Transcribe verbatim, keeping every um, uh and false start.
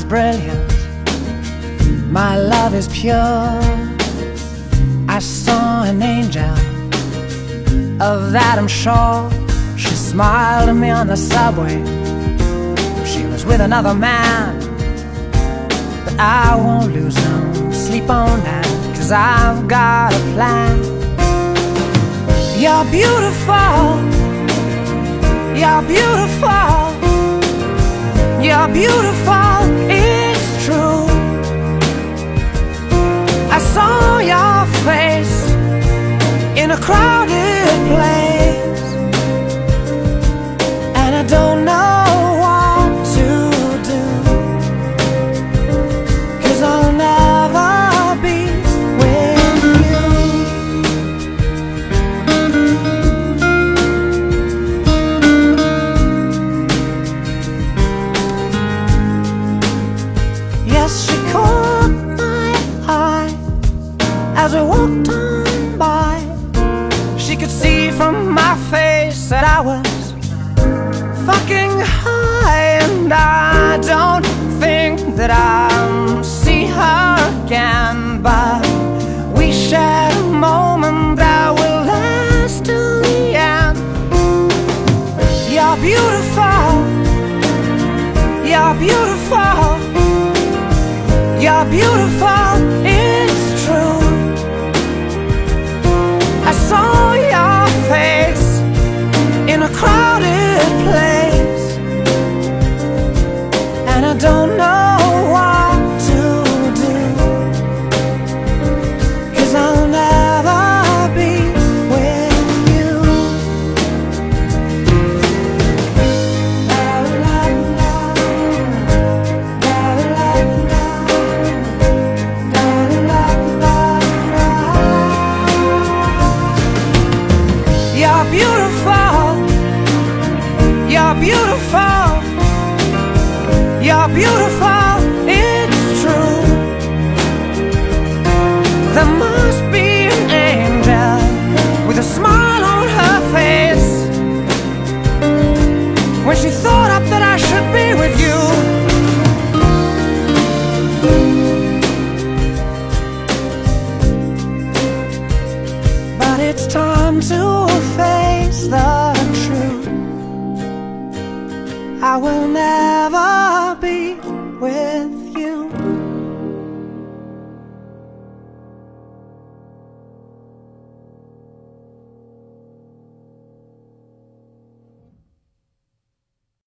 is brilliant, my love is pure. I saw an angel, of that I'm sure. She smiled at me on the subway. She was with another man, but I won't lose no sleep on that, 'cause I've got a plan. You're beautiful, you're beautiful, you're beautiful, it's true. I saw your face in a crowded place, and I don't know what to do, 'cause I'll never be with you. Yes, she caught my eye as we walked on by. She could see from my face that I was fucking high, and I don't think that I'll see her again, but we shared a moment that will last till the end. You're beautiful, you're beautiful, you're beautiful, it's true. I saw your face in a crowded place, and I don't know what to do, 'cause I'll never be with you. La la la, la la la, la la la la. You're beautiful, you're beautiful, you're beautiful, it's true. There must be an angel with a smile on her face when she thought up that I should be with you. But it's time to